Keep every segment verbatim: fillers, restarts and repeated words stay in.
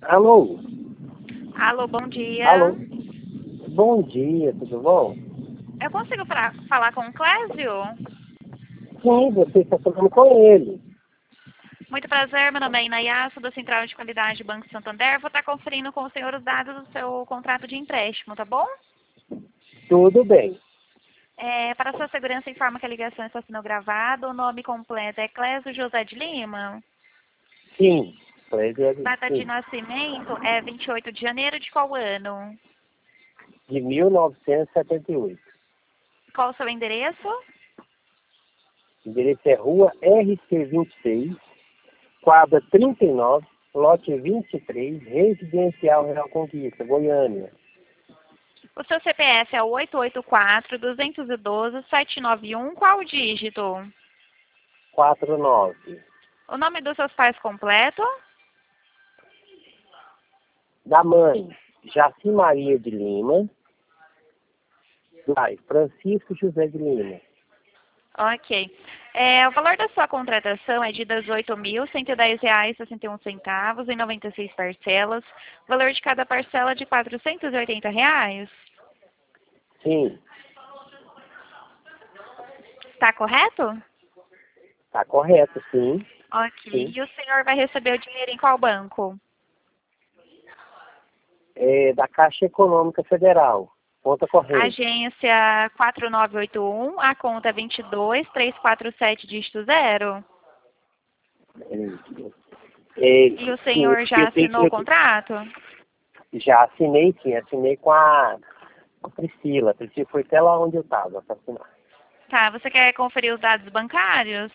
Alô? Alô, bom dia. Alô? Bom dia, tudo bom? Eu consigo fra- falar com o Clésio? Sim, você está falando com ele. Muito prazer, meu nome é Inayá, sou da Central de Qualidade do Banco Santander. Vou estar conferindo com o senhor os dados do seu contrato de empréstimo, tá bom? Tudo bem. É, para sua segurança, informa que a ligação está sendo gravada. O nome completo é Clésio José de Lima. Sim. Prazer, Data de sim. nascimento é vinte e oito de janeiro de qual ano? De mil novecentos e setenta e oito. Qual o seu endereço? O endereço é Rua R C vinte e seis, quadra trinta e nove, lote vinte e três, Residencial Real Conquista, Goiânia. O seu C P F é o oito oito quatro, dois um dois, sete nove um. Qual o dígito? quarenta e nove. O nome dos seus pais completo? Da mãe, Jaci Maria de Lima. Do pai, Francisco José de Lima. Ok. É, o valor da sua contratação é de dezoito mil cento e dez reais e sessenta e um centavos em noventa e seis parcelas. O valor de cada parcela é de quatrocentos e oitenta reais. Sim, Está correto? tá correto, sim. Ok. Sim. E o senhor vai receber o dinheiro em qual banco? É da Caixa Econômica Federal, conta corrente. Agência quatro nove oito um, a conta é vinte e dois, trezentos e quarenta e sete, dígito zero. É, E o sim, senhor já eu tenho assinou o que... contrato? Já assinei, sim, assinei com a, com a Priscila. A Priscila foi até lá onde eu estava para assinar. Tá, você quer conferir os dados bancários?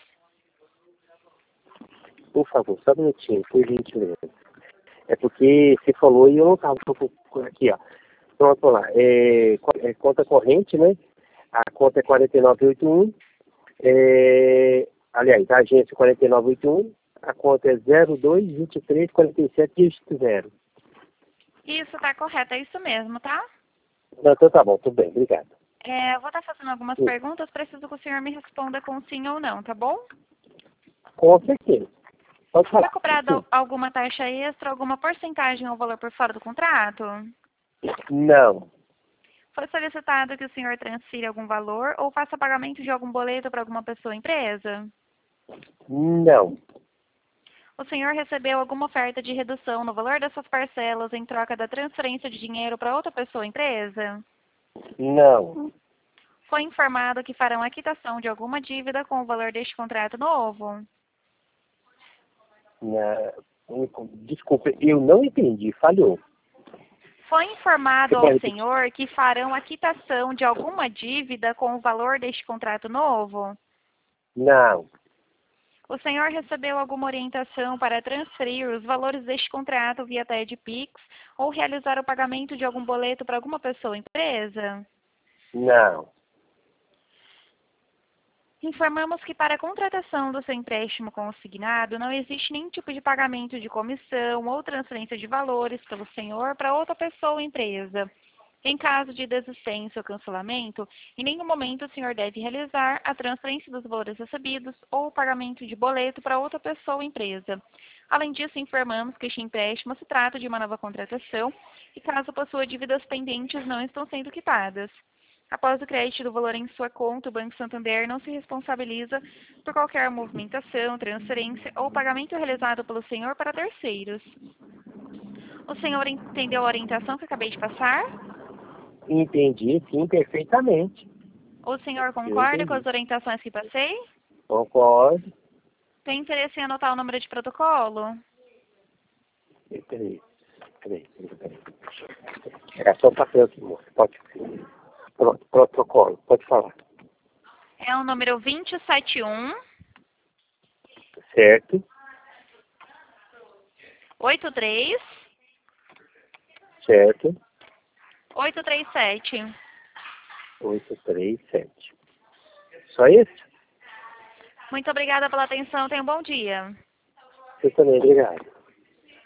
Por favor, só um minutinho, por gentileza. É porque você falou e eu não estava aqui, ó. Pronto, vamos lá. É, é conta corrente, né? A conta é quarenta e nove oitenta e um. É, aliás, a agência quarenta e nove oitenta e um. A conta é zero dois, vinte e três, quarenta e sete, dígito zero. Isso, tá correto, é isso mesmo, tá? Não, então tá bom, tudo bem, obrigado. É, eu vou estar fazendo algumas Hum, perguntas, preciso que o senhor me responda com sim ou não, tá bom? Com certeza. Pode Foi falar. cobrada Sim. alguma taxa extra, alguma porcentagem ou valor por fora do contrato? Não, Foi solicitado que o senhor transfira algum valor ou faça pagamento de algum boleto para alguma pessoa ou empresa? não, O senhor recebeu alguma oferta de redução no valor das suas parcelas em troca da transferência de dinheiro para outra pessoa ou empresa? não. Foi informado que farão a quitação de alguma dívida com o valor deste contrato novo? não. Desculpa, eu não entendi, falhou. Foi Você informado ao pode repetir? senhor que farão a quitação de alguma dívida com o valor deste contrato novo? Não, O senhor recebeu alguma orientação para transferir os valores deste contrato via T E D Pix ou realizar o pagamento de algum boleto para alguma pessoa ou empresa? não, Informamos que para a contratação do seu empréstimo consignado não existe nenhum tipo de pagamento de comissão ou transferência de valores pelo senhor para outra pessoa ou empresa. Em caso de desistência ou cancelamento, em nenhum momento o senhor deve realizar a transferência dos valores recebidos ou o pagamento de boleto para outra pessoa ou empresa. Além disso, informamos que este empréstimo se trata de uma nova contratação e caso possua dívidas pendentes não estão sendo quitadas. Após o crédito do valor em sua conta, o Banco Santander não se responsabiliza por qualquer movimentação, transferência ou pagamento realizado pelo senhor para terceiros. O senhor entendeu a orientação que acabei de passar? entendi, sim, perfeitamente. O senhor Eu concorda com entendi. as orientações que passei? Concordo. Tem interesse em anotar o número de protocolo? Peraí, peraí, peraí, peraí. É só o papel aqui, moço. Pode. Pronto, protocolo, pode falar. É o número dois zero sete um, Certo, oito três, certo, oito três sete. oito três sete. Só isso? Muito obrigada pela atenção. Tenha um bom dia. Você também, obrigado.